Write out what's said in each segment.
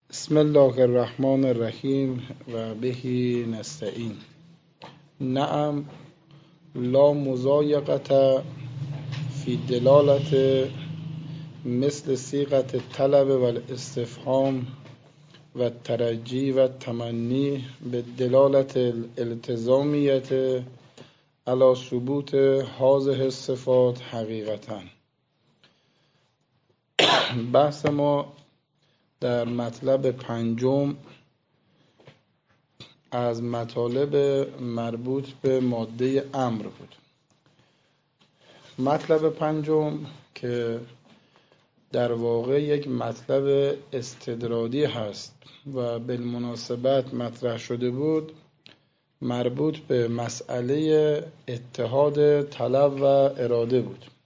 بسم الله الرحمن الرحیم و بهی نستعین. نعم لا مضایقة فی دلالت مثل صیغة الطلب و الاستفهام و الترجی و التمنی به دلالت الالتزامیت علی ثبوت هذه الصفات حقیقتا. بحث ما در مطلب پنجم از مطالب مربوط به ماده امر بود. مطلب پنجم که در واقع یک مطلب استدرادی هست و بالمناسبت مطرح شده بود، مربوط به مسئله اتحاد طلب و اراده بود.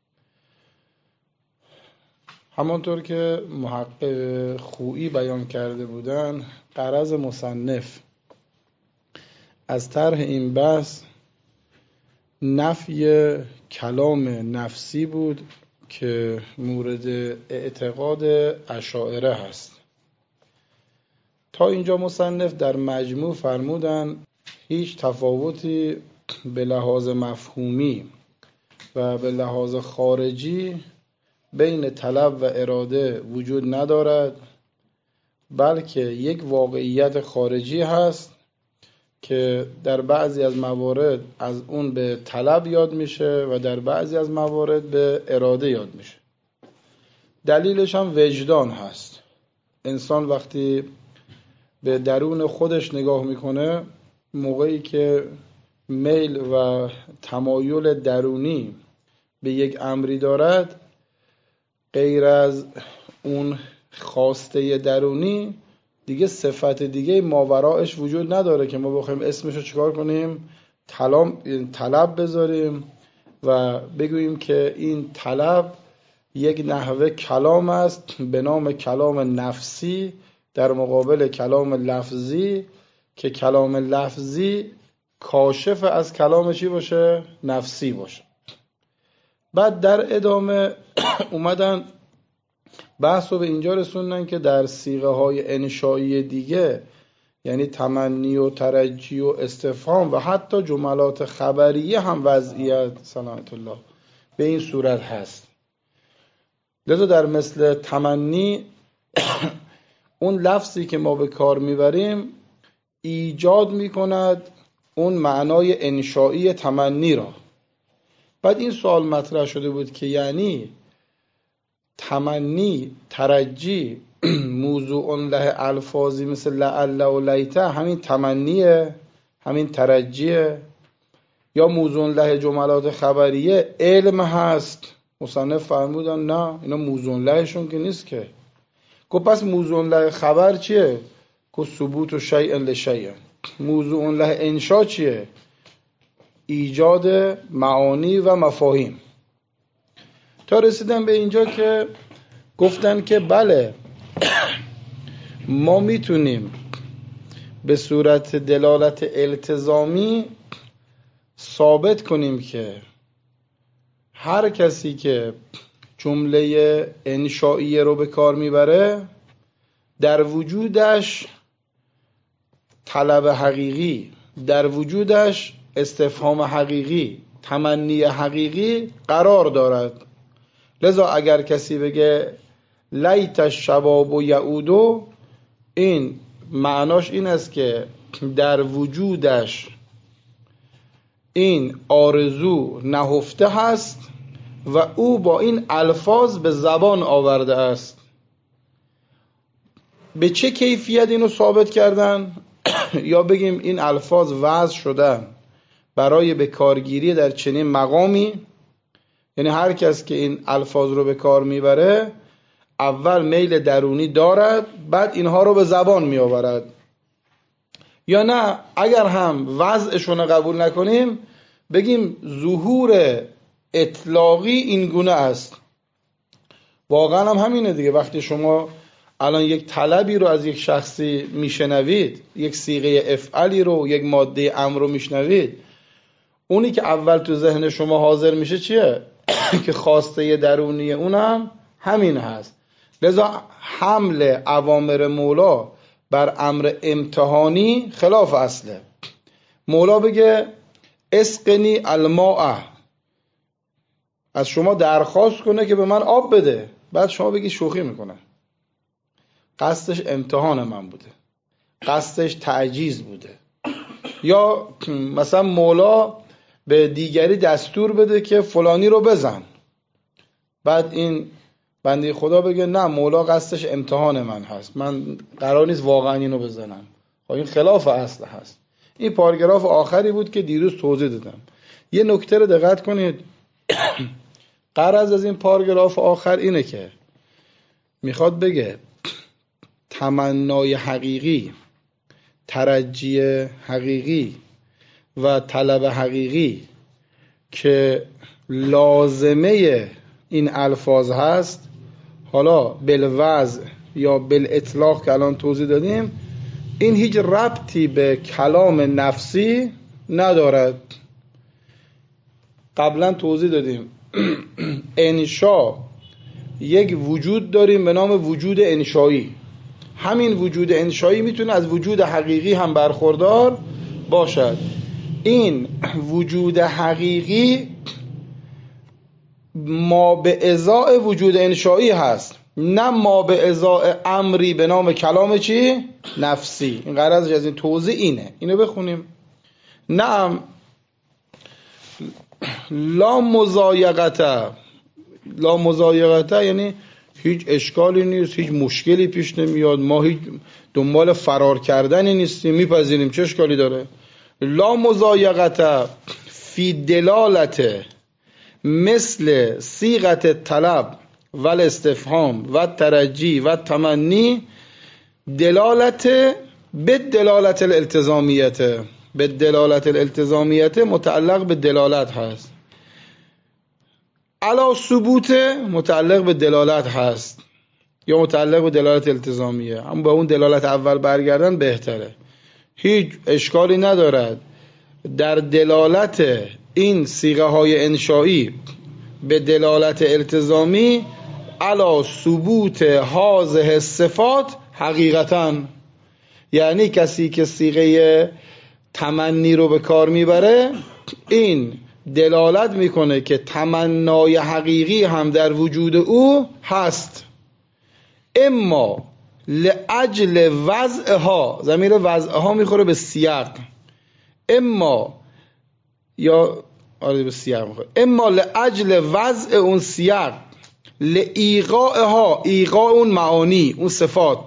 همانطور که محقق خویی بیان کرده بودن، غرض مصنف از طرح این بحث نفی کلام نفسی بود که مورد اعتقاد اشاعره هست. تا اینجا مصنف در مجموع فرمودن هیچ تفاوتی به لحاظ مفهومی و به لحاظ خارجی بین طلب و اراده وجود ندارد، بلکه یک واقعیت خارجی هست که در بعضی از موارد از اون به طلب یاد میشه و در بعضی از موارد به اراده یاد میشه. دلیلش هم وجدان هست. انسان وقتی به درون خودش نگاه میکنه، موقعی که میل و تمایل درونی به یک امری دارد، غیر از اون خواسته درونی دیگه صفت دیگه ماورایش وجود نداره که ما بخوایم اسمشو چیکار کنیم، طلب بذاریم و بگوییم که این طلب یک نحوه کلام است به نام کلام نفسی در مقابل کلام لفظی، که کلام لفظی کاشف از کلام چی باشه؟ نفسی باشه. بعد در ادامه اومدن بحث رو به اینجا رسوندن که در صیغه های انشایی دیگه، یعنی تمنی و ترجی و استفهام و حتی جملات خبریه هم وضعیت سلامت الله به این صورت هست. لذا در مثل تمنی اون لفظی که ما به کار میبریم ایجاد میکند اون معنای انشایی تمنی را. بعد این سوال مطرح شده بود که یعنی تمنی، ترجی موضوع له الفاظی مثل لعل و لیته همین تمنیه، همین ترجیه، یا موضوع له جملات خبریه علم هست؟ مصنف فرمودن نه، اینا موضوع لهشون که نیست که. گفت پس موضوع له خبر چیه؟ گفت ثبوت و شیء لشیء. موضوع له انشا چیه؟ ایجاد معانی و مفاهیم. تا رسیدن به اینجا که گفتن که بله ما میتونیم به صورت دلالت التزامی ثابت کنیم که هر کسی که جمله انشائیه رو به کار میبره در وجودش طلب حقیقی، در وجودش استفهام حقیقی، تمنی حقیقی قرار دارد. لذا اگر کسی بگه لیت الشباب و یعودو، این معناش این است که در وجودش این آرزو نهفته هست و او با این الفاظ به زبان آورده است. به چه کیفیت اینو ثابت کردن؟ یا بگیم این الفاظ وضع شدن برای به کارگیری در چنین مقامی، یعنی هر کس که این الفاظ رو به کار میبره اول میل درونی دارد، بعد اینها رو به زبان میآورد. یا نه اگر هم وضعشون قبول نکنیم بگیم ظهور اطلاقی این گونه است. واقعا هم همینه دیگه. وقتی شما الان یک طلبی رو از یک شخصی میشنوید، یک صیغه افعلی رو، یک ماده امر رو میشنوید، اونی که اول تو ذهن شما حاضر میشه چیه؟ که خواسته درونی اونم همین هست. لذا حمل اوامر مولا بر امر امتحانی خلاف اصله. مولا بگه اسقنی الماء، از شما درخواست کنه که به من آب بده، بعد شما بگی شوخی میکنه. قصدش امتحان من بوده، قصدش تعجیز بوده. یا مثلا مولا به دیگری دستور بده که فلانی رو بزن، بعد این بنده خدا بگه نه مولا قصدش امتحان من هست، من قرار نیست واقعا اینو بزنم. این خلاف اصل هست. این پاراگراف آخری بود که دیروز توضیح دادم. یه نکته رو دقت کنید. غرض از این پاراگراف آخر اینه که میخواد بگه تمنای حقیقی، ترجی حقیقی و طلب حقیقی که لازمه این الفاظ هست، حالا بالوضع یا بالاطلاق که الان توضیح دادیم، این هیچ ربطی به کلام نفسی ندارد. قبلا توضیح دادیم انشا یک وجود داریم به نام وجود انشایی. همین وجود انشایی میتونه از وجود حقیقی هم برخوردار باشد. این وجود حقیقی ما به ازای وجود انشایی هست، نه ما به ازای امری به نام کلام چی؟ نفسی. این غرضش از این توضیح اینه. اینو بخونیم. نعم لا مضایقته. لا مضایقته یعنی هیچ اشکالی نیست، هیچ مشکلی پیش نمیاد، ما هیچ دنبال فرار کردنی نیستیم، میپذیریم، چه اشکالی داره. لا مضایقته فی دلالته مثل صیغت طلب و الاستفهام و ترجی و تمنی دلالت به دلالت الالتزامیت. به دلالت الالتزامیت متعلق به دلالت هست، علا ثبوت متعلق به دلالت هست یا متعلق به دلالت التزامیه. هم با اون دلالت اول برگردن بهتره. هیچ اشکالی ندارد در دلالت این صیغه های انشایی به دلالت التزامی علا ثبوت هذه صفات حقیقتا. یعنی کسی که صیغه تمنی رو به کار میبره این دلالت میکنه که تمنای حقیقی هم در وجود او هست. اما لاجل وضعها، ضمیر وضعها میخوره به سیاق، اما یا آره به سیاق میخوره، اما لاجل وضع اون سیاق لایقاعها، ایقاع اون معانی، اون صفات.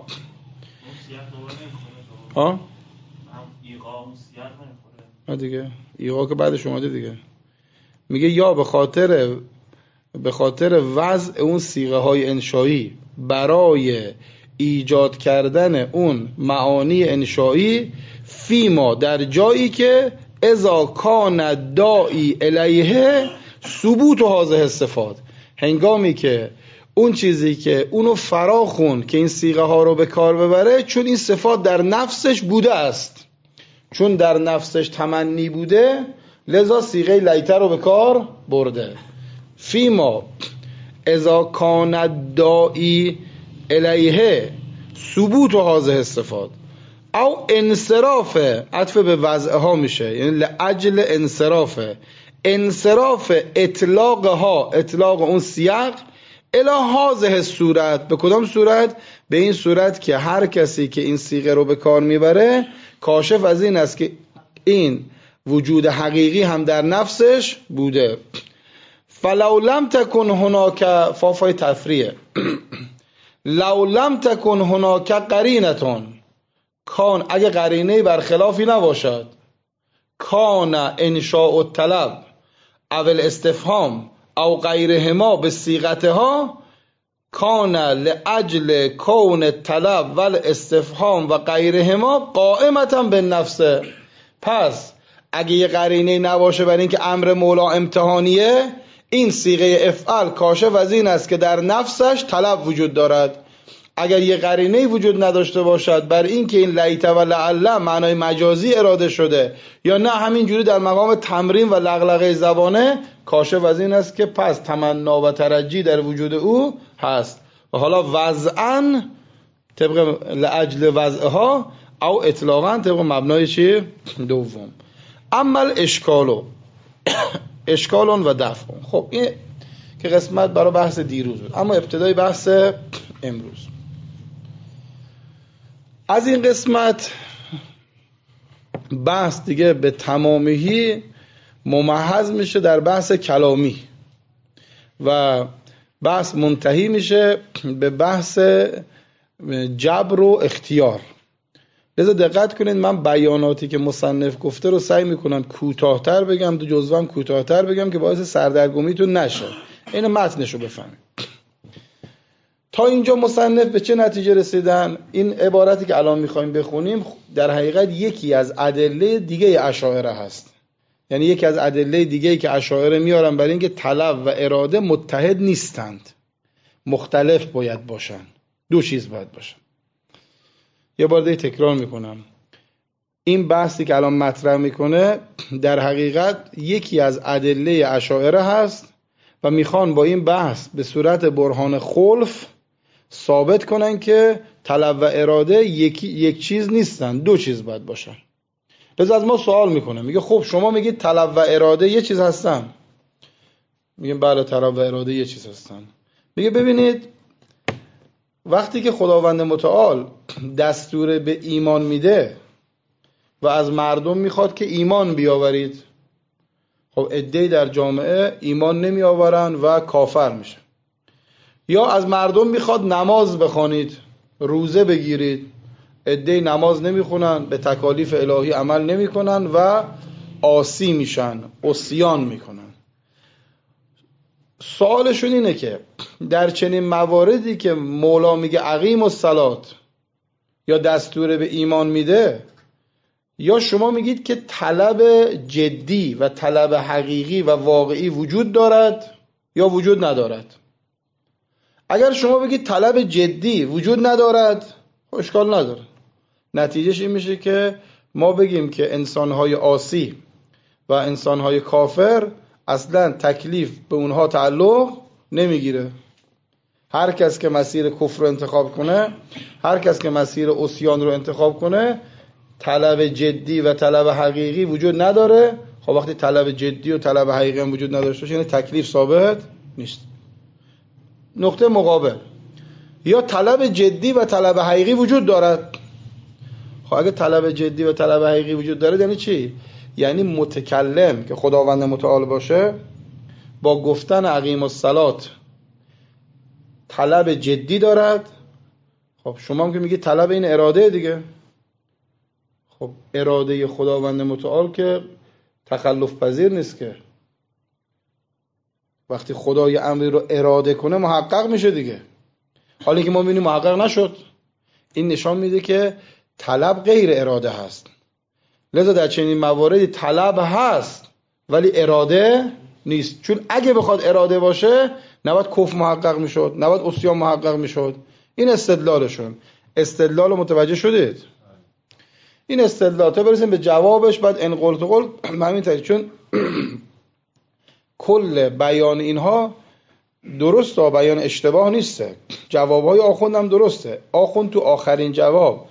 ها ایقاع اون سیاق نمیخوره دیگه، ایقاع که بعدش اومده دیگه. میگه یا به خاطر وضع اون صیغه های انشایی برای ایجاد کردن اون معانی انشایی، فیما در جایی که اذا کان داعی الیه ثبوت هذه الصفات، هنگامی که اون چیزی که اونو فراخون که این صیغه ها رو به کار ببره، چون این صفات در نفسش بوده است، چون در نفسش تمنی بوده، لذا صیغه لیته رو به کار برده. فیما اذا کان الداعی الیه ثبوت هذه الصفات او انصراف، عطف به وضعها میشه، یعنی لاجل انصراف اطلاقها، اطلاق اون سیاق الی هذه الصورت. به کدام صورت؟ به این صورت که هر کسی که این صیغه رو به کار میبره کاشف از این است که این وجود حقیقی هم در نفسش بوده. فلو لم تکن هناک، فافای تفریه، لو لم تکن هناک قرینتون، کان اگه قرینه برخلافی نباشد، کان انشاء الطلب او الاستفهام او غیرهما به صیغتها، کان لاجل کون الطلب و الاستفهام و غیرهما قائمتا بالنفس. پس اگه یه قرینه نباشه برای اینکه امر مولا امتحانیه، این صیغه افعل کاشف از این است که در نفسش طلب وجود دارد. اگر یه قرینه وجود نداشته باشد بر این که این لیت و لعل معنای مجازی اراده شده یا نه همینجوری در مقام تمرین و لغلغه زبانه، کاشف از این است که پس تمنا و ترجی در وجود او هست. و حالا وضعاً طبق لأجل وضعها او اطلاقاً طبق مبنای چی؟ دوم. اما اشکالون و دفع. خب این که قسمت برای بحث دیروز بود، اما ابتدای بحث امروز. از این قسمت بحث دیگه به تمامی ممحض میشه در بحث کلامی و بحث منتهی میشه به بحث جبر و اختیار. لذا دقت کنید، من بیاناتی که مصنف گفته رو سعی میکنم کوتاه‌تر بگم، تو جزوام کوتاه‌تر بگم که باعث سردرگمیتون نشه، این متنشو بفهمید. تا اینجا مصنف به چه نتیجه رسیدن؟ این عبارتی که الان میخوایم بخونیم در حقیقت یکی از ادله دیگه اشاعره هست. یعنی یکی از ادله دیگه‌ای که اشاعره میارن برای اینکه طلب و اراده متحد نیستند، مختلف باید باشن، دو چیز باید باشن. یه بار دیگه تکرار میکنم، این بحثی که الان مطرح میکنه در حقیقت یکی از ادله اشاعره هست و میخوان با این بحث به صورت برهان خلف ثابت کنن که طلب و اراده یک چیز نیستن، دو چیز باید باشن. لذا از ما سوال میکنه، میگه خب شما میگید طلب و اراده یه چیز هستن؟ میگیم بله طلب و اراده یه چیز هستن. میگه ببینید، وقتی که خداوند متعال دستور به ایمان میده و از مردم میخواد که ایمان بیاورید، خب عده‌ای در جامعه ایمان نمی آورن و کافر میشه. یا از مردم میخواد نماز بخوانید، روزه بگیرید، عده‌ای نماز نمیخونن، به تکالیف الهی عمل نمیکنن و عاصی میشن، عصیان میکنن. سوالشون اینه که در چنین مواردی که مولا میگه اقیم الصلات یا دستور به ایمان میده، یا شما میگید که طلب جدی و طلب حقیقی و واقعی وجود دارد یا وجود ندارد؟ اگر شما بگید طلب جدی وجود ندارد، اشکال نداره. نتیجهش این میشه که ما بگیم که انسانهای عاصی و انسانهای کافر اصلا تکلیف به اونها تعلق نمیگیره. هر کس که مسیر کفر رو انتخاب کنه، هر کس که مسیر عصیان رو انتخاب کنه، طلب جدی و طلب حقیقی وجود نداره. خب وقتی طلب جدی و طلب حقیقی هم وجود نداشته باشه، یعنی تکلیف ثابت نیست. نقطه مقابل، یا طلب جدی و طلب حقیقی وجود دارد. خب اگه طلب جدی و طلب حقیقی وجود داره یعنی چی؟ یعنی متکلم که خداوند متعال باشه با گفتن اقیم الصلات طلب جدی دارد. خب شما هم که میگی طلب این اراده دیگه. خب اراده خداوند متعال که تخلف پذیر نیست که. وقتی خدا یه امری رو اراده کنه محقق میشه دیگه. حالا که ما میبینیم محقق نشد، این نشان میده که طلب غیر اراده هست. لذا در چنین مواردی طلب هست ولی اراده نیست. چون اگه بخواد اراده باشه نباید کفر محقق میشد، نباید عصیان محقق میشد. این استدلالشون. استدلال متوجه شدید؟ این استدلال تا برسیم به جوابش بعد ان قلت قل همین طریق، چون کل بیان اینها درسته، بیان اشتباه نیسته. جوابهای آخوند هم درسته. آخوند تو آخرین جواب،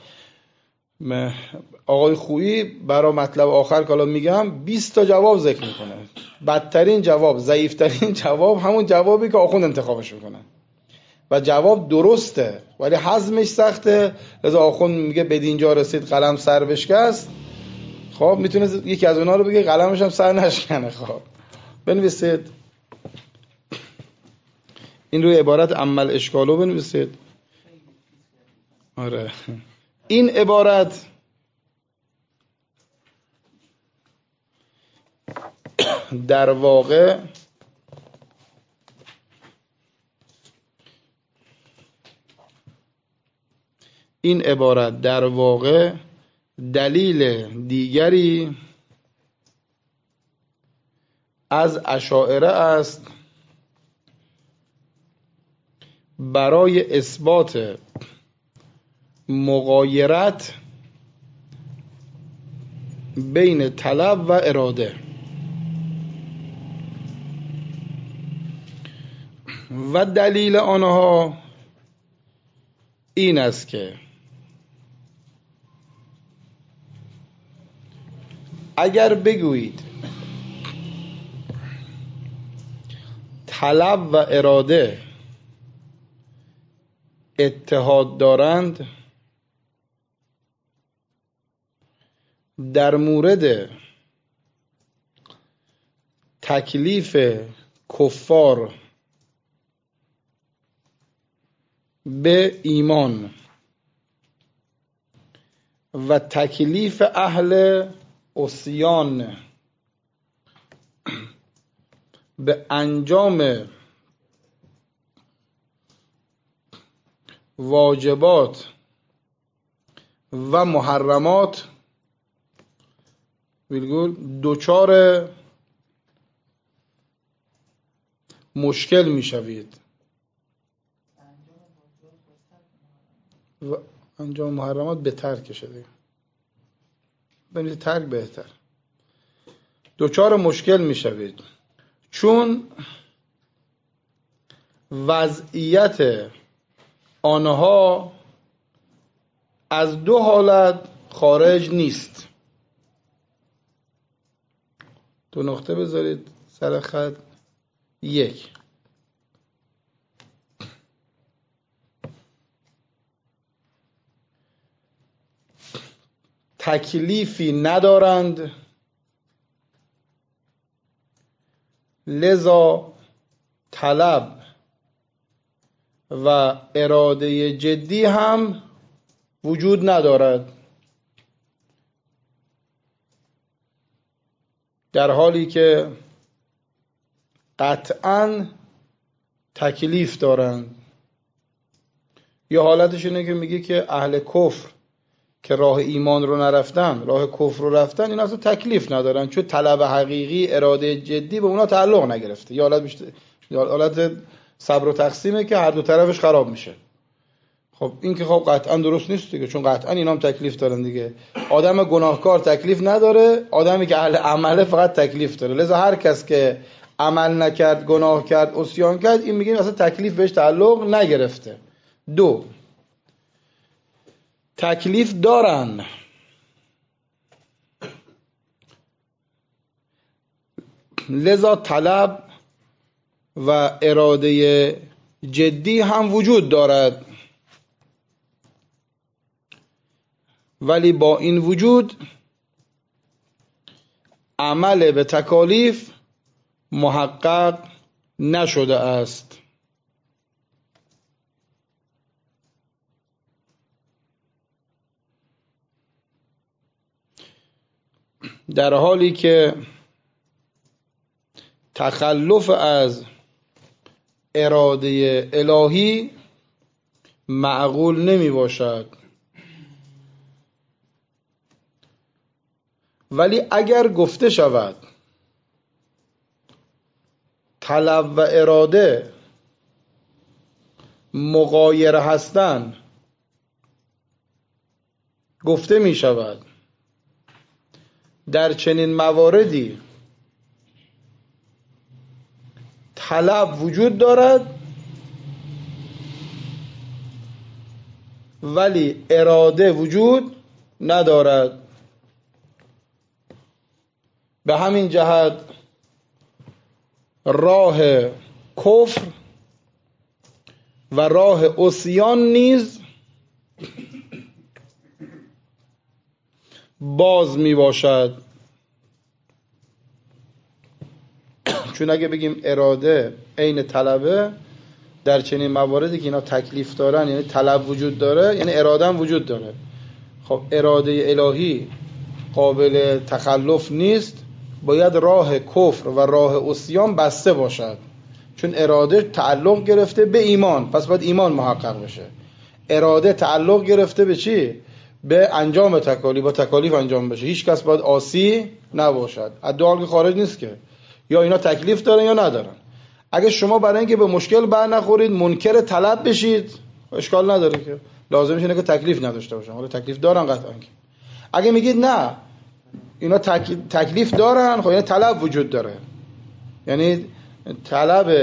آقای خویی برای مطلب آخر که الان میگم 20 تا جواب ذکر میکنه. بدترین جواب، ضعیفترین جواب همون جوابی که آخوند انتخابش میکنه و جواب درسته ولی هضمش سخته. لذا آخوند میگه بدینجا رسید قلم سر بشکست. خب میتونه یکی از اونها رو بگه قلمش هم سر نشکنه. خب بنویسید این روی عبارت عمل اشکالو بنویسید. آره این عبارت در واقع دلیل دیگری از اشاعره است برای اثبات مغایرت بین طلب و اراده و دلیل آنها این است که اگر بگویید طلب و اراده اتحاد دارند، در مورد تکلیف کفار به ایمان و تکلیف اهل عصیان به انجام واجبات و محرمات دچار مشکل میشوید. و انجام محرمات به ترک شده، ببینید ترک بهتر. دچار مشکل میشوید چون وضعیت آنها از دو حالت خارج نیست. دو نقطه بذارید سر خط. یک، تکلیفی ندارند، لذا طلب و اراده جدی هم وجود ندارد، در حالی که قطعاً تکلیف دارند. یا حالتش اینه که میگه که اهل کفر که راه ایمان رو نرفتن، راه کفر رو رفتن، این اصلا تکلیف ندارن، چون طلب حقیقی، اراده جدی به اونا تعلق نگرفته. یا حالت صبر و تقسیمه که هر دو طرفش خراب میشه. خب این که خب قطعا درست نیست دیگه، چون قطعا اینا هم تکلیف دارن دیگه. آدم گناهکار تکلیف نداره، آدمی که اهل عمله فقط تکلیف داره. لذا هر کس که عمل نکرد، گناه کرد، عصیان کرد، این میگیم اصلا تکلیف بهش تعلق نگرفته. دو، تکلیف دارن، لذا طلب و اراده جدی هم وجود دارد، ولی با این وجود عمل به تکالیف محقق نشده است. در حالی که تخلف از اراده الهی معقول نمی باشد. ولی اگر گفته شود طلب و اراده مغایر هستند، گفته می شود در چنین مواردی طلب وجود دارد ولی اراده وجود ندارد. به همین جهت راه کفر و راه عصیان نیز باز می باشد. چون اگه بگیم اراده عین طلبه، در چنین مواردی که اینا تکلیف دارن، یعنی طلب وجود داره، یعنی اراده هم وجود داره. خب اراده الهی قابل تخلف نیست، باید راه کفر و راه عصیان بسته باشد، چون اراده تعلق گرفته به ایمان، پس باید ایمان محقق بشه. اراده تعلق گرفته به چی؟ به انجام تکالیف، با تکالیف انجام بشه. هیچ کس باید عاصی نباشد، از دو حال که خارج نیست که یا اینا تکلیف دارن یا ندارن. اگه شما برای اینکه به مشکل بر نخورید منکر طلب بشید، اشکال نداره که لازمش اینه که تکلیف نداشته باشن. حالا تکلیف دارن قطعا. اگه میگید نه اینا تکلیف دارن، خب یعنی طلب وجود داره، یعنی طلب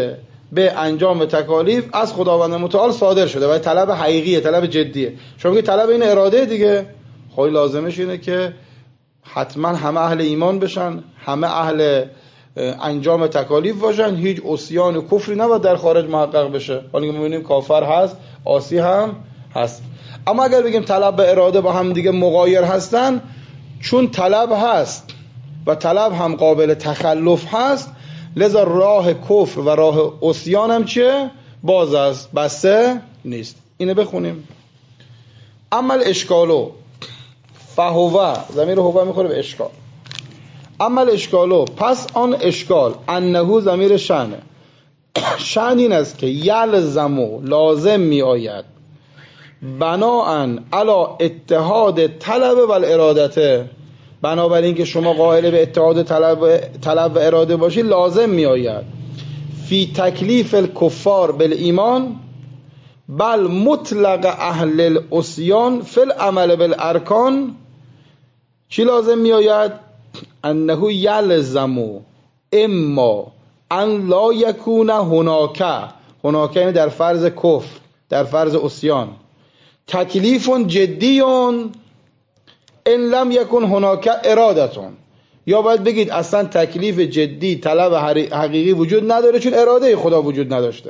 به انجام تکالیف از خداوند متعال صادر شده و طلب حقیقیه، طلب جدیه. شما میگید طلب این اراده دیگه، خب لازمش اینه که حتما همه اهل ایمان بشن، همه اهل انجام تکالیف باشن، هیچ عصیان و کفری نباید در خارج محقق بشه. حالا که می‌بینیم کافر هست، عاصی هم هست. اما اگر بگیم طلب به اراده با هم دیگه مغایر هستن، چون طلب هست و طلب هم قابل تخلف هست، لذا راه کفر و راه عصیان هم چیه؟ باز است، بسته نیست. اینو بخونیم. اما الاشکالو فهو، ضمیر هو میخوره به اشکال. اما الاشکالو، پس آن اشکال، انهو ضمیر شأنه، شأن این است که یلزمو لازم می آید بناءً علی اتحاد طلب و الارادته، بنابراین که شما قائل به اتحاد طلب و اراده باشی، لازم می آید فی تکلیف الکفار بالایمان بل مطلق اهل العصیان فی العمل بالارکان. چی لازم می آید؟ انه یلزمو اما ان لا یکون هناک یعنی در فرض کفر، در فرض عصیان، تکلیف جدی ان لم یکن هناک ارادتون، یا باید بگید اصلا تکلیف جدی، طلب حقیقی وجود نداره چون اراده خدا وجود نداشته.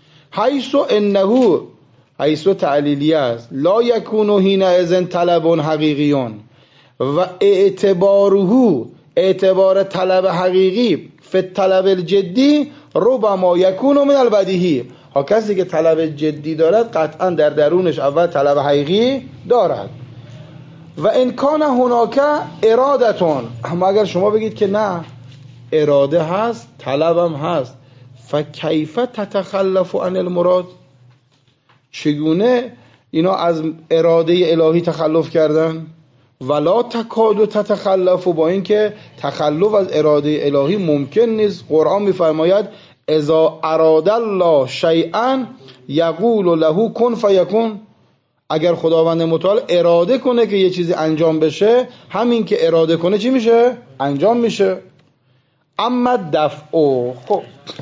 حیث تعلیلی است، لا یکون حینئذ طلب حقیقیون و اعتبار طلب حقیقی فی طلب الجدی ربما یکون من البدیهی. ها، کسی که طلب جدی دارد قطعا در درونش اول طلب حقیقی دارد. و ان کان هناک ارادتون، اما اگر شما بگید که نه اراده هست طلبم هست، فکیف تتخلف عن المراد، چگونه اینا از اراده الهی تخلف کردن؟ ولا تکاد تتخلف، با اینکه تخلف از اراده الهی ممکن نیست. قرآن میفرماید اذا اراد الله شیئا یقول له کن فیکون، اگر خداوند متعال اراده کنه که یه چیزی انجام بشه، همین که اراده کنه چی میشه؟ انجام میشه. اما دفع، خب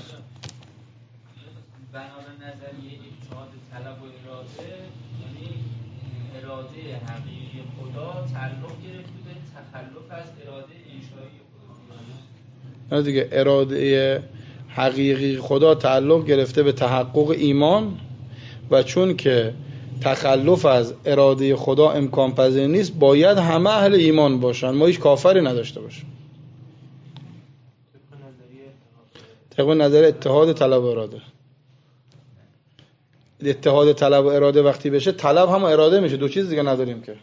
نه دیگه، اراده حقیقی خدا تعلق گرفته به تحقق ایمان، و چون که تخلف از اراده خدا امکان پذیر نیست، باید همه اهل ایمان باشن، ما هیچ کافری نداشته باشیم. طبق نظر اتحاد طلب و اراده. اتحاد طلب و اراده وقتی بشه، طلب هم اراده میشه، دو چیز دیگه نداریم که.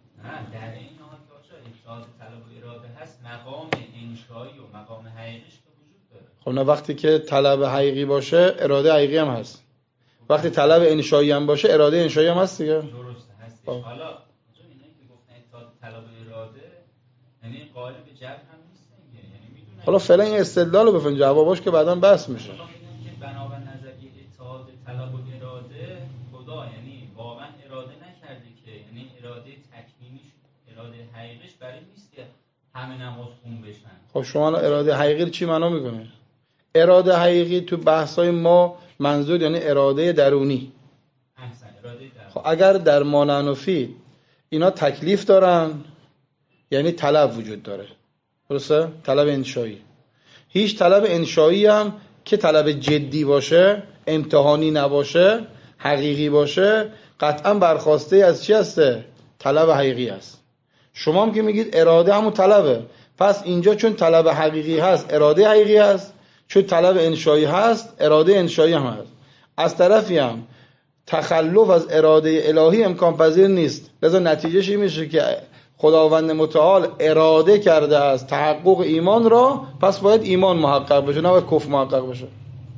خب نه، وقتی که طلب حقیقی باشه اراده حقیقی هم هست، وقتی طلب انشایی هم باشه اراده انشایی هم هست دیگه. درسته هست. حالا اینه که گفتن اتحاد طلب و اراده یعنی قائل به جبر هم نیست دیگه، یعنی میدونن. حالا فعلا این استدلال رو بفهمید، جواباش که بعداً بحث میشه. که بنابر نظریه اتحاد طلب و اراده، خدا یعنی واقعا اراده نکرده که، یعنی اراده تکوینیش، اراده حقیقیش برای نیست که همه نماز خون بشن. خب شما اراده حقیقی چی معنا میکنه؟ اراده حقیقی تو بحث‌های ما منظور یعنی اراده درونی. اراده درونی. خب اگر در مانعنفی اینا تکلیف دارن، یعنی طلب وجود داره، درسته؟ طلب انشایی. هیچ طلب انشایی هم که طلب جدی باشه، امتحانی نباشه، حقیقی باشه، قطعا برخواسته از چی هسته؟ طلب حقیقی هست. شما هم که میگید اراده همون طلبه، پس اینجا چون طلب حقیقی هست اراده حقیقی هست، چون طلب انشایی هست اراده انشایی هم هست. از طرفی هم تخلف از اراده الهی امکان پذیر نیست، لذا نتیجهش این میشه که خداوند متعال اراده کرده از تحقق ایمان را، پس باید ایمان محقق بشه، نه باید کفر محقق بشه.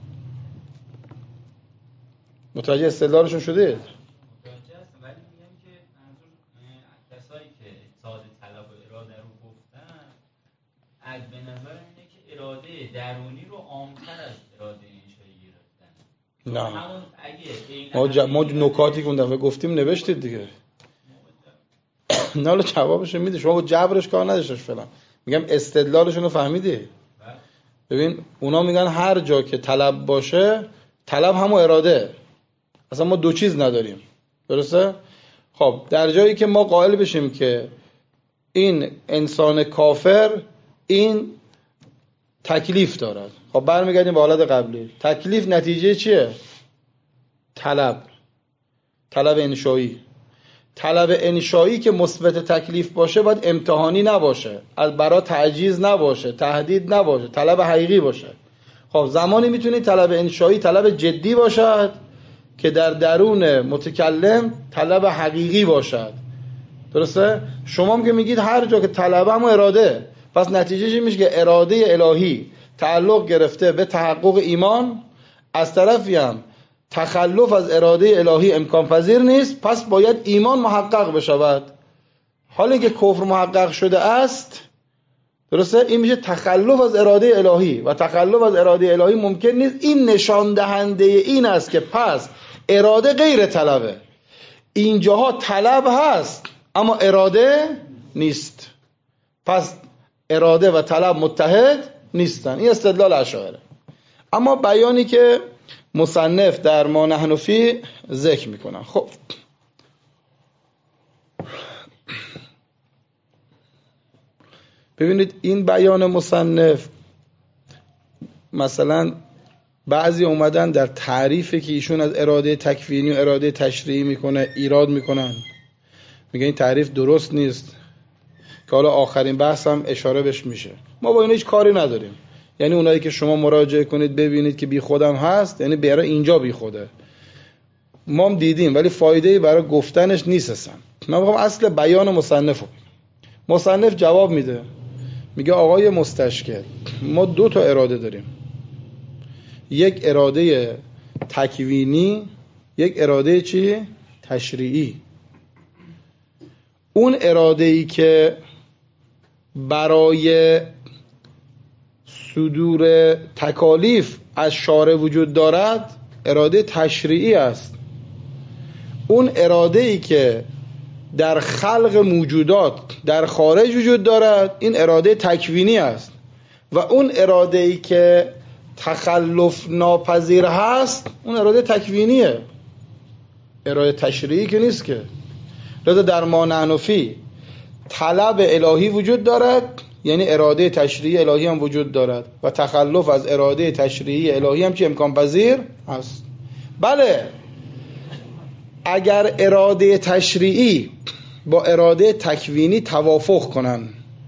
متوجه استدلالشون شدید؟ متوجه هستم، ولی میگم که منظور کسایی که اتحاد طلب و اراده رو گفتن، از به نظر اینه که اراده درونی رو عام‌تر از اراده انشایی گرفتن. نه، ما نکاتی که اون دفعه گفتیم نوشتید دیگه. نه حالا جوابشو میده، شما با جبرش کار نداشتش فعلا. میگم استدلالشون رو فهمیدی؟ ببین اونا میگن هر جا که طلب باشه، طلب همون اراده، اصلا ما دو چیز نداریم. درسته؟ خب در جایی که ما قائل بشیم که این انسان کافر این تکلیف دارد، خب برمیگردیم به حالت قبلی. تکلیف نتیجه چیه؟ طلب انشایی. طلب انشایی که مثبت تکلیف باشه باید امتحانی نباشه، از برای تعجیز نباشه، تهدید نباشه، طلب حقیقی باشه. خب زمانی میتونی طلب انشایی طلب جدی باشد که در درون متکلم طلب حقیقی باشد. درسته؟ شما هم که میگید هر جا که طلب هم اراده، پس نتیجه چی میشه؟ که اراده الهی تعلق گرفته به تحقق ایمان، از طرفی هم تخلف از اراده الهی امکان پذیر نیست، پس باید ایمان محقق بشود. حالا که کفر محقق شده است، درسته، این میشه تخلف از اراده الهی و تخلف از اراده الهی ممکن نیست. این نشان دهنده این است که پس اراده غیر طلبه. اینجاها طلب هست اما اراده نیست، پس اراده و طلب متحد نیستن. این استدلال اشاعره. اما بیانی که مصنف در ما نحن فی ذکر میکنن، خب ببینید این بیان مصنف، مثلا بعضی اومدن در تعریفی که ایشون از اراده تکوینی و اراده تشریعی میکنه ایراد میکنن، میگه این تعریف درست نیست، که حالا آخرین بحث هم اشاره بهش میشه. ما با اینا هیچ کاری نداریم. یعنی اونایی که شما مراجعه کنید ببینید که بی خودم هست، یعنی برای اینجا بی خوده، ما هم دیدیم، ولی فایده‌ای برای گفتنش نیست اصلا. من میخوام اصل بیان مصنف رو. مصنف جواب میده، میگه آقای مستشکل، ما دو تا اراده داریم، یک اراده تکوینی، یک اراده چی؟ تشریعی. اون اراده‌ای که برای صدور تکالیف از شارع وجود دارد اراده تشریعی است. اون اراده‌ای که در خلق موجودات در خارج وجود دارد این اراده تکوینی است. و اون اراده‌ای که تخلف ناپذیر هست اون اراده تکوینیه، اراده تشریعی که نیست که. لذا در ما نحن فی طلب الهی وجود دارد، یعنی اراده تشریعی الهی هم وجود دارد و تخلف از اراده تشریعی الهی هم چه امکان پذیر است. بله، اگر اراده تشریعی با اراده تکوینی توافق کنن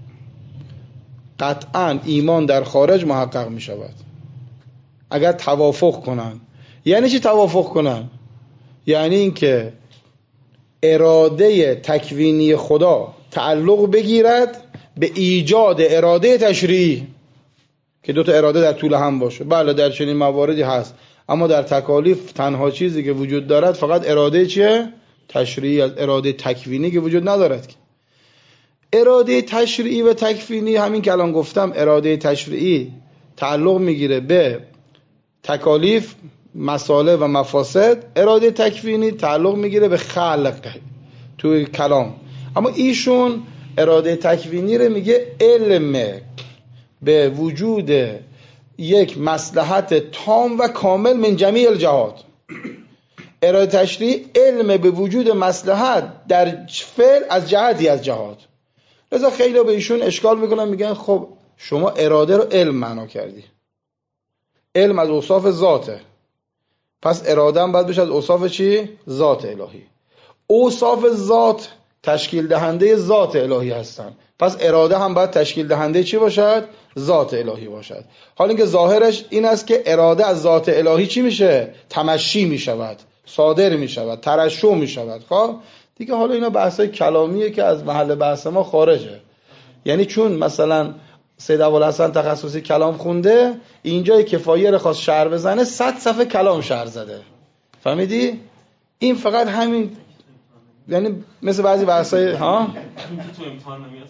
قطعا ایمان در خارج محقق می شود. اگر توافق کنن، یعنی چی توافق کنن؟ یعنی اینکه اراده تکوینی خدا تعلق بگیرد به ایجاد اراده تشریعی، که دو تا اراده در طول هم باشه. بله در چنین مواردی هست، اما در تکالیف تنها چیزی که وجود دارد فقط اراده چیه؟ تشریعی، از اراده تکوینی که وجود ندارد. اراده تشریعی و تکوینی، همین که الان گفتم، اراده تشریعی تعلق میگیره به تکالیف، مصالح و مفاسد، اراده تکوینی تعلق میگیره به خلق توی کلام. اما ایشون اراده تکوینی رو میگه علم به وجود یک مصلحت تام و کامل من جمیع الجهات. اراده تشریعی علم به وجود مصلحت در فعل از جهتی از جهات. لذا خیلی به ایشون اشکال میکنن، میگن خب شما اراده رو علم معنا کردی، علم از اوصاف ذاته، پس اراده هم باید بشه از اوصاف چی؟ ذات الهی. اوصاف ذات تشکیل دهنده ذات الهی هستن، پس اراده هم باید تشکیل دهنده چی باشد؟ ذات الهی باشد. حالا اینکه ظاهرش این است که اراده از ذات الهی چی میشه؟ تمشی میشود، صادر میشود، ترشح میشود. خب دیگه حالا اینا بحثای کلامیه که از محل بحث ما خارجه. یعنی چون مثلا سید ابوالحسن تخصصی کلام خونده، اینجای کفایه رو خواست شعر بزنه 100 صفحه کلام شعر زده. فهمیدی؟ این فقط همین، یعنی مثل بعضی بحثای ها تو امتحان نمیاد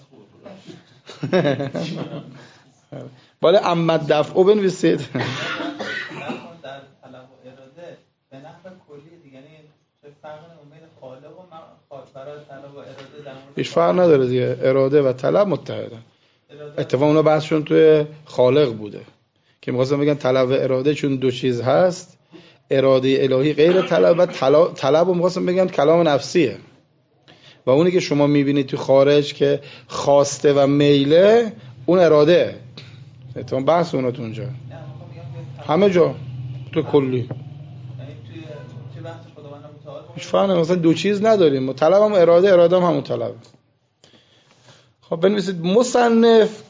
خوب بالا عمد دفعو بنویسید. در طلب و اراده به نحو کلی دیگه، یعنی چه فرق بین خالق و برای طلب و اراده در مورد هیچ فرق نداره دیگه، اراده و طلب متحدن. اتفاقا اونا بحثشون توی خالق بوده. که می‌خواستم بگن طلب و اراده چون دو چیز هست، اراده الهی غیر طلب و طلب رو می‌خواستم بگن کلام نفسیه و اونی که شما می‌بینید تو خارج که خواسته و میله اون اراده. اتفاقا بحث اونو تو اونجا همه جا تو کلی یعنی توی بحث خداوند متعال هیچ فرقی مثلا دو چیز نداریم، طلب هم اراده هم همون طلب. خب بنویسید مصنف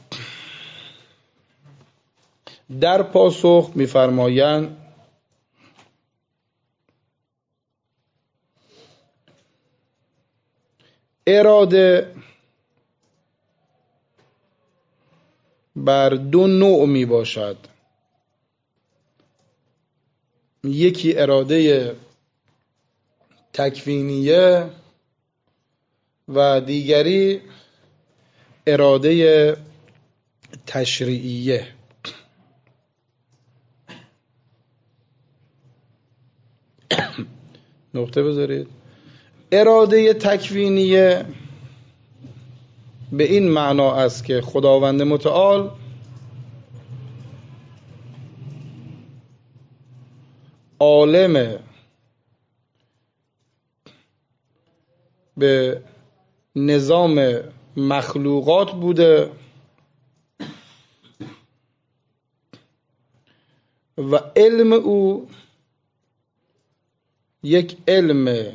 در پاسخ می‌فرمایند اراده بر دو نوع می باشد، یکی اراده تکوینیه و دیگری اراده تشریعیه. نقطه بذارید. اراده تکوینیه به این معنا است که خداوند متعال عالم به نظام مخلوقات بوده و علم او یک علم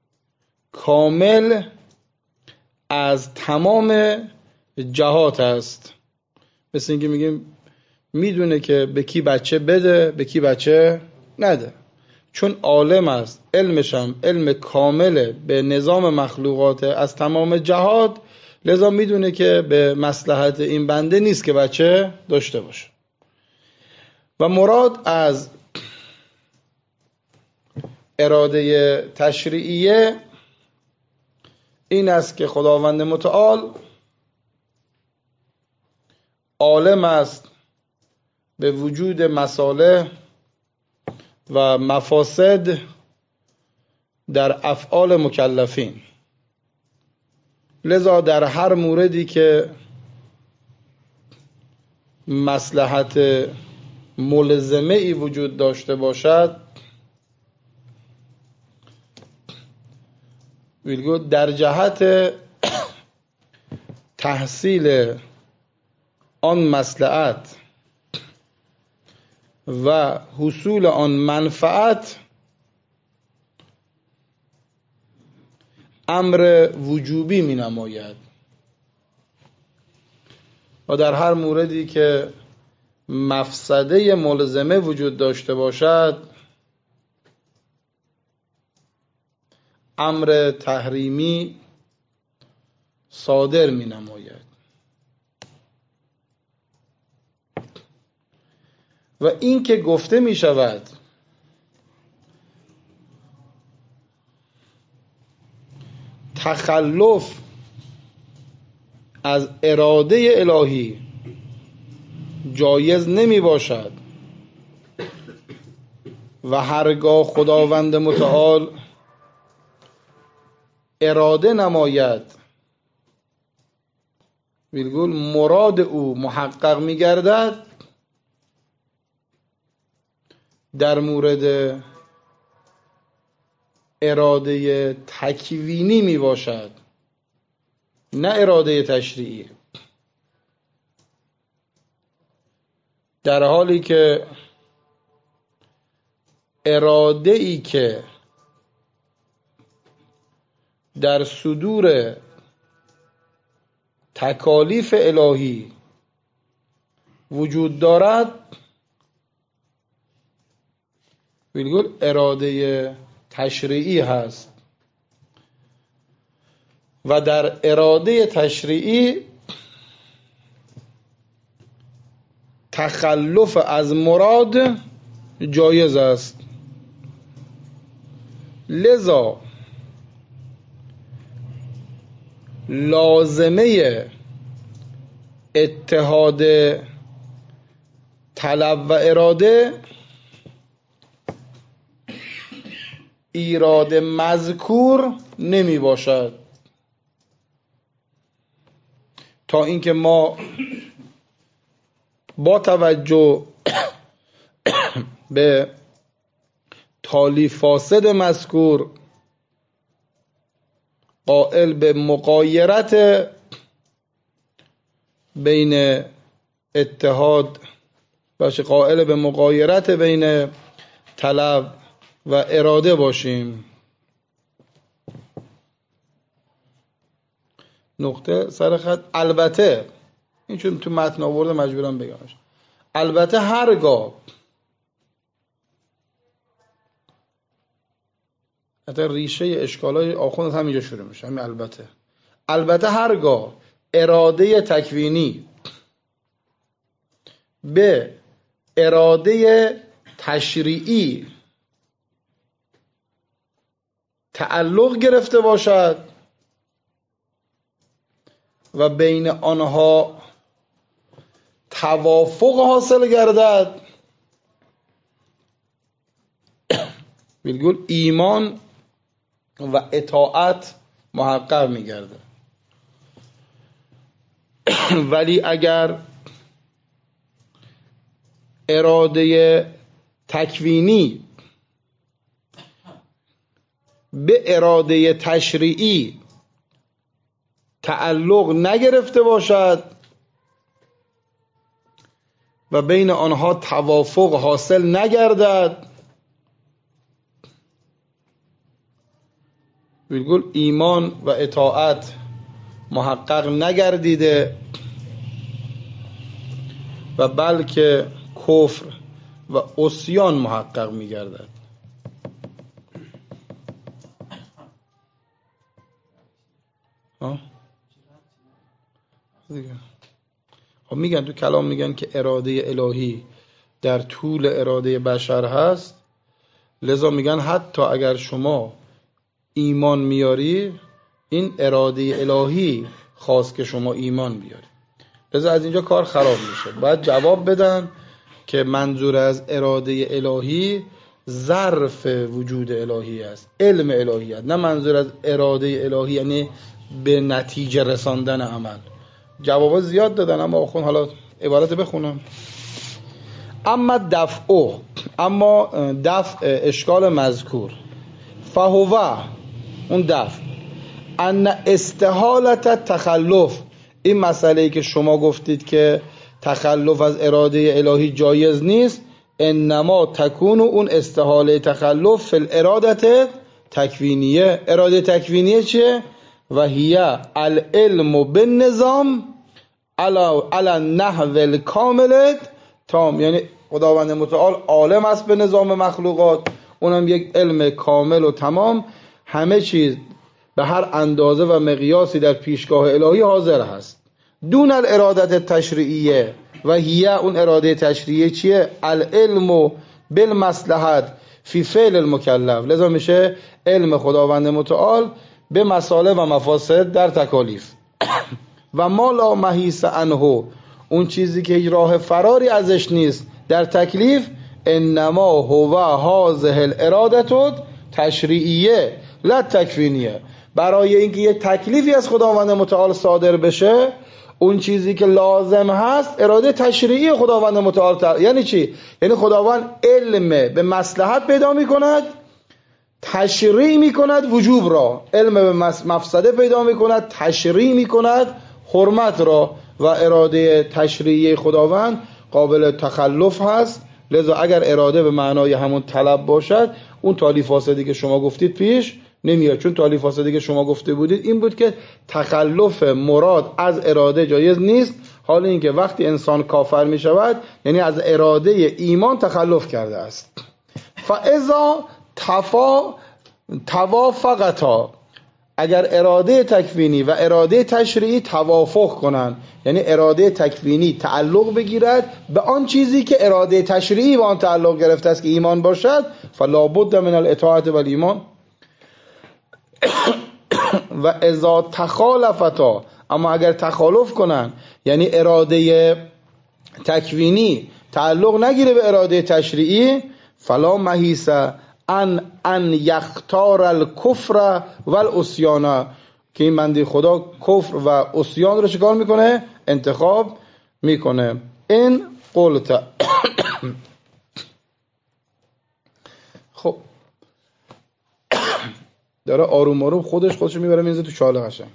کامل از تمام جهات است. مثل اینکه میگیم میدونه که به کی بچه بده به کی بچه نده، چون عالم است، علمش هم علم کامل به نظام مخلوقات از تمام جهات، لذا میدونه که به مصلحت این بنده نیست که بچه داشته باشه. و مراد از اراده تشریعیه این است که خداوند متعال عالم است به وجود مصالح و مفاسد در افعال مکلفین، لذا در هر موردی که مصلحت ملزمه ای وجود داشته باشد در جهت تحصیل آن مصلحت و حصول آن منفعت امر وجوبی می نماید و در هر موردی که مفسده ملزمه وجود داشته باشد امر تحریمی صادر می نماید. و این که گفته می شود تخلف از اراده الهی جایز نمی باشد و هرگاه خداوند متعال اراده نماید مراد او محقق می گردد، در مورد اراده تکوینی می باشد نه اراده تشریعی، در حالی که اراده ای که در صدور تکالیف الهی وجود دارد اراده تشریعی هست و در اراده تشریعی تخلف از مراد جایز است. لذا لازمه اتحاد طلب و اراده ایراد مذکور نمی باشد، تا اینکه ما با توجه به تالی فاسد مذکور قائل به مغایرت بین اتحاد باشه، قائل به مغایرت بین طلب و اراده باشیم. نقطه سر خط. البته این چون تو متن آورده مجبورم بگمش، البته هرگاه حتی ریشه اشکالای آخوند همینجا شروع میشه، همین البته هرگاه اراده تکوینی به اراده تشریعی تعلق گرفته باشد و بین آنها توافق حاصل گردد، بالکل ایمان و اطاعت محقق میگرده. ولی اگر اراده تکوینی به اراده تشریعی تعلق نگرفته باشد و بین آنها توافق حاصل نگردد، بالکل ایمان و اطاعت محقق نگردیده و بلکه کفر و عصیان محقق میگردد. خب میگن تو کلام میگن که اراده الهی در طول اراده بشر هست، لذا میگن حتی اگر شما ایمان میاری این اراده الهی خواست که شما ایمان بیاری، لذا از اینجا کار خراب میشه. باید جواب بدن که منظور از اراده الهی ظرف وجود الهی است، علم الهی است، نه منظور از اراده الهی یعنی به نتیجه رساندن عمل. جواب زیاد دادن اما آخون حالا عبارت بخونم. اما دفع اشکال مذکور فهو، اون دفع ان استحالت تخلف، این مسئله‌ای که شما گفتید که تخلف از اراده الهی جایز نیست، انما تکون اون استحاله تخلف فی الارادت تکوینیه. اراده تکوینیه چیه؟ و هی العلم بالنظام علی النحو الکامل تام، یعنی خداوند متعال عالم است به نظام مخلوقات، اونم یک علم کامل و تمام، همه چیز به هر اندازه و مقیاسی در پیشگاه الهی حاضر هست. دون الارادت تشریعیه، و هی اون اراده تشریعیه چیه؟ العلم بالمصلحت فی فعل المکلف، لذا میشه علم خداوند متعال به مصالح و مفاسد در تکالیف. و ما لا محیص عنه، اون چیزی که راه فراری ازش نیست در تکلیف، انما هو هذه الاراده تشریعیه لا تکوینیه. برای اینکه یه تکلیفی از خداوند متعال صادر بشه، اون چیزی که لازم هست اراده تشریعی خداوند متعال. یعنی چی؟ یعنی خداوند علم به مصلحت پیدا میکند، تشریع میکند وجوب را، علم به مفسده پیدا میکند، تشریع میکند حرمت را، و اراده تشریعی خداوند قابل تخلف هست. لذا اگر اراده به معنای همون طلب باشد، اون تالی فاسدی که شما گفتید پیش نمیاد، چون تالی فاسدی که شما گفته بودید این بود که تخلف مراد از اراده جایز نیست، حال این که وقتی انسان کافر می شود یعنی از اراده ایمان تخلف کرده است. فاذا توافقتا، اگر اراده تکوینی و اراده تشریعی توافق کنند، یعنی اراده تکوینی تعلق بگیرد به آن چیزی که اراده تشریعی به آن تعلق گرفته است که ایمان باشد، فلا بد من الاطاعت و الایمان. و اذا تخالفتا، اما اگر تخالف کنن، یعنی اراده تکوینی تعلق نگیره به اراده تشریعی، فلا محیص ان یختار الکفر والعصیان، که این بنده خدا کفر و عصیان رو چیکار میکنه؟ انتخاب میکنه. این قلت خب داره آروم آروم خودشو میبره میزه تو چاله قشنگ.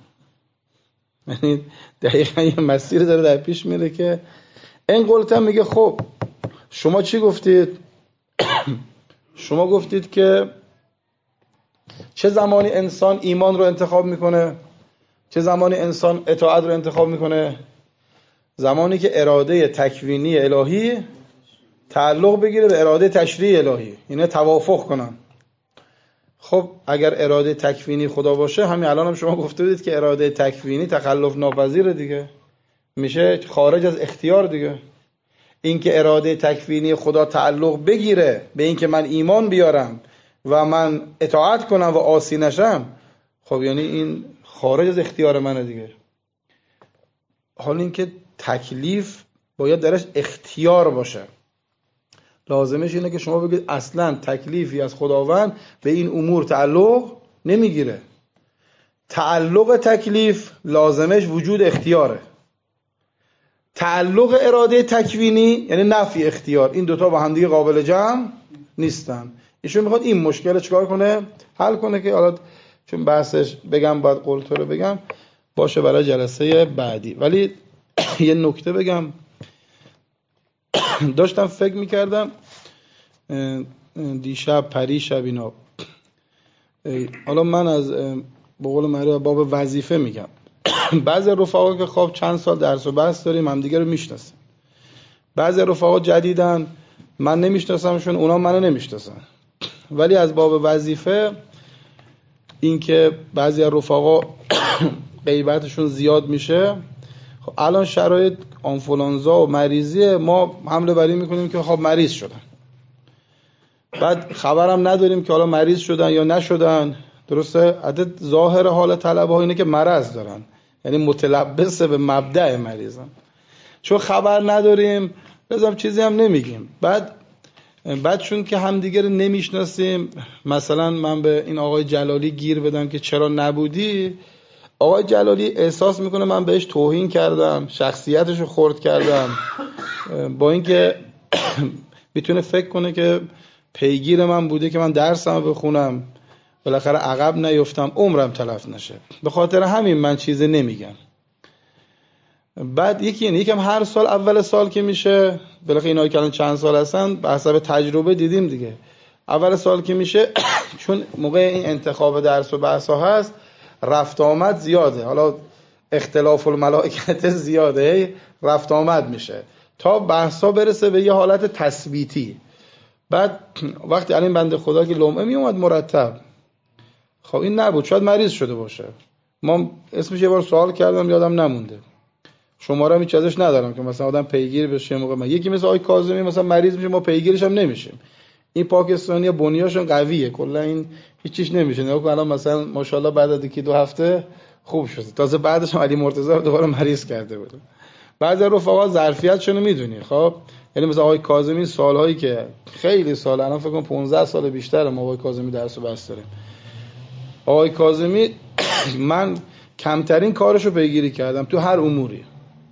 یعنی دقیقاً یه مسیر داره در پیش میره که این قولتم میگه خب شما چی گفتید؟ شما گفتید که چه زمانی انسان ایمان رو انتخاب میکنه؟ چه زمانی انسان اطاعت رو انتخاب میکنه؟ زمانی که اراده تکوینی الهی تعلق بگیره به اراده تشریعی الهی، اینا توافق کنن. خب اگر اراده تکوینی خدا باشه، همین الان هم شما گفته بودید که اراده تکوینی تخلف ناپذیره دیگه، میشه خارج از اختیار دیگه. این که اراده تکوینی خدا تعلق بگیره به این که من ایمان بیارم و من اطاعت کنم و عاصی نشم، خب یعنی این خارج از اختیار منه دیگه. حالا این که تکلیف باید درش اختیار باشه، لازمش اینه که شما بگید اصلا تکلیفی از خداوند به این امور تعلق نمیگیره. تعلق تکلیف لازمش وجود اختیاره. تعلق اراده تکوینی یعنی نفی اختیار. این دوتا با هم دیگه قابل جمع نیستن. ایشون میخواد این مشکل چیکار کنه؟ حل کنه که حالا چون بحثش بگم باید قولتو رو بگم باشه برای جلسه بعدی. ولی یه نکته بگم، داشتم فکر میکردم دیشب پریشب اینا، حالا من از به قول معروف باب وظیفه میگم. بعضی رفقا که خب چند سال درس و بحث داریم هم دیگه رو میشناسیم، بعضی رفقا جدیدن من نمیشناسمشون، اونا منو نمیشناسن، ولی از باب وظیفه این که بعضی رفقا غیبتشون زیاد میشه. خب الان شرایط آنفولانزا و مریضی، ما حمله بری میکنیم که خب مریض شدن، بعد خبرم نداریم که حالا مریض شدن یا نشدن. درسته؟ عدد ظاهر حال طلبه ها اینه که مرض دارن، یعنی متلبس به مبدأ مریضن. چون خبر نداریم لازم چیزی هم نمیگیم. بعد چون که همدیگه رو نمیشناسیم، مثلا من به این آقای جلالی گیر بدم که چرا نبودی، آقای جلالی احساس میکنه من بهش توهین کردم، شخصیتش رو خرد کردم، با اینکه میتونه فکر کنه که پیگیر من بوده که من درسم بخونم، بالاخره عقب نیفتم، عمرم تلف نشه. به خاطر همین من چیزی نمیگم. بعد یکم هر سال اول سال که میشه، بالاخره اینایی که الان چند سال هستن به حسب تجربه دیدیم دیگه، اول سال که میشه چون موقع این انتخاب درس و بحثا هست رفت آمد زیاده، حالا اختلاف الملائکت زیاده، رفت آمد میشه تا بحثا برسه به یه حالت تثبیتی. بعد وقتی الان بنده خدا که لمعه می اومد مرتب، خب این نبود، شاید مریض شده باشه. ما اسمش یه بار سوال کردم یادم نمونده، شماره هیچ ازش ندارم که مثلا آدم پیگیر بشه. موقع من یکی مثل آقای کاظمی مثلا مریض میشه، ما پیگیرش هم نمیشیم. این پاکستانی بنیاشون قویه، کلا این هیچیش نمیشه. نگاه الان مثلا ماشاءالله بعد از 2 هفته خوب شده، تازه بعدش هم علی مرتضی رو دوباره مریض کرده بود. بعضی رفقا ظرفیتشون رو میدونی. خب یعنی مثلا آقای کاظمی سالهایی که خیلی سال، الان فکر کنم 15 سال بیشتره ما آقای کاظمی درس و بحث داریم. آقای کاظمی من کمترین کارشو پیگیری کردم تو هر اموری،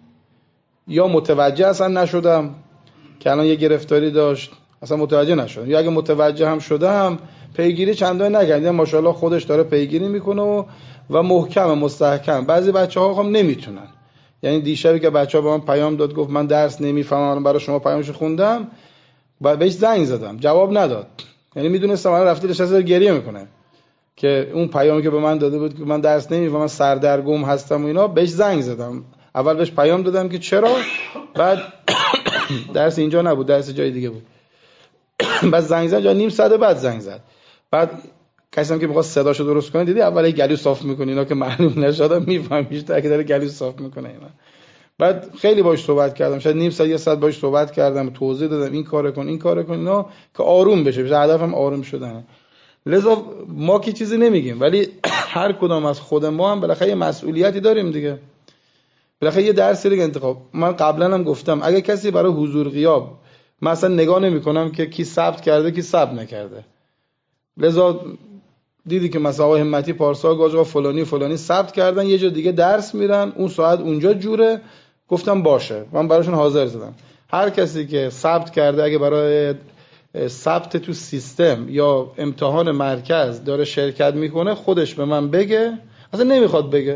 یا متوجه اصلا نشدم که الان یه گرفتاری داشت اصلا متوجه نشدم، یا اگه متوجه هم شدم پیگیری چندان نکردم. ماشاءالله خودش داره پیگیری میکنه و محکم مستحکم. بعضی بچه‌ها هم نمیتونن. یعنی دیشبی که بچه‌ها به من پیام داد گفت من درس نمیفهمم، برای شما پیامشو خوندم، بعد بهش زنگ زدم جواب نداد. یعنی میدونستم الان رفته نشسته گریه میکنه که اون پیامی که به من داده بود که من درس نمیفهمم، سردرگم هستم و اینا. بهش زنگ زدم، اول بهش پیام دادم که چرا، بعد درس اینجا نبود، درس جای دیگه بود. بعد زنگ زد، یا نیم ساعت بعد زنگ زد. بعد کسی هم که می‌خواد صداشو درست کنه، دیدی اول گلو صاف می‌کنه اینا که معلوم نشد، میفهمیش تا که داره گلو صاف می‌کنه اینا. بعد خیلی باهاش صحبت کردم، شاید نیم ساعت 1 ساعت باهاش صحبت کردم، توضیح دادم این کارو کن این کارو کن اینا که آروم بشه. هدفم آروم شدنه. لذا ما که چیزی نمیگیم، ولی هر کدام از خود ما هم بالاخره یه مسئولیتی داریم دیگه. بالاخره یه درسی رو انتخاب. من قبلا هم گفتم اگه کسی برای حضور غیاب مثلا نگاه نمی‌کنم که کی ثبت کرده کی ثبت نکرده. لذا دیدی که مثلا آقای همتی پارسا گاجا فلانی ثبت کردن، یه جا دیگه درس میرن، اون ساعت اونجا جوره. گفتم باشه، من براشون حاضر زدم. هر کسی که ثبت کرده اگه برای ثبت تو سیستم یا امتحان مرکز داره شرکت میکنه خودش به من بگه، اصلا نمیخواد بگه،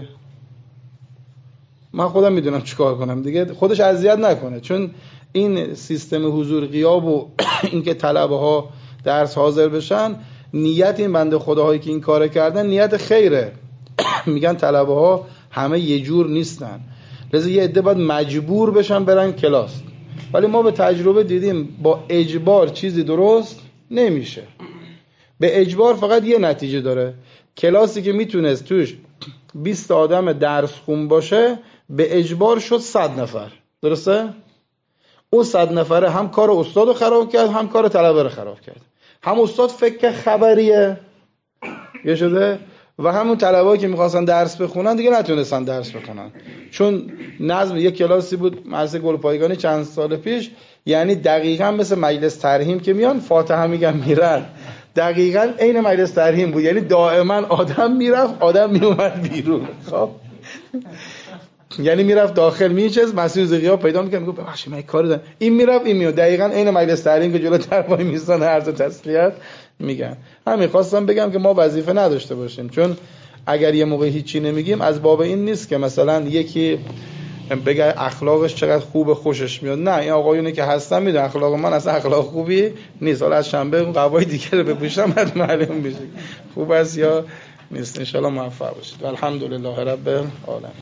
من خودم میدونم چیکار کنم دیگه، خودش اذیت نکنه، چون این سیستم حضور غیاب و اینکه طلبه ها درس حاضر بشن، نیت این بنده خداهایی که این کار کردن نیت خیره. میگن طلبه ها همه یه جور نیستن، لذا یه عده باید مجبور بشن برن کلاس، ولی ما به تجربه دیدیم با اجبار چیزی درست نمیشه. به اجبار فقط یه نتیجه داره، کلاسی که میتونست توش 20 آدم درس خون باشه به اجبار شد 100 نفر، درسته؟ اون 100 نفره هم کار استاد رو خراب کرد هم کار طلبه رو خراب کرد، هم استاد فکر خبریه یه شده و همون طلبه‌ای که می‌خواستن درس بخونن دیگه نتونستن درس بخونن، چون نظم یک کلاسی بود مدرسه گلپایگانی چند سال پیش، یعنی دقیقاً مثل مجلس ترحیم که میان فاتحه میگن میرن، دقیقاً عین مجلس ترحیم بود، یعنی دائما آدم میرفت آدم میومد بیرون. خب یعنی میرفت داخل میچز مسئول غیاب پیدا میکنه میگه ببخشید من کاری دارم، این میرفت این میاد، دقیقاً عین مجلس تحریم که جلو دربای میستان عرض تسلیت میگن. همین خواستم بگم که ما وظیفه نداشته باشیم، چون اگر یه موقع هیچی نمیگیم از باب این نیست که مثلا یکی بگه اخلاقش چقدر خوبه خوشش میاد، نه، این آقایونی که هستن میدونن اخلاق من اصلا اخلاق خوبی نیست، حالا از شنبه اون قوای دیگه رو بپوشم بعد معلوم میشه خوب است یا نیست. ان شاء الله موفق باشید. الحمدلله رب العالمین.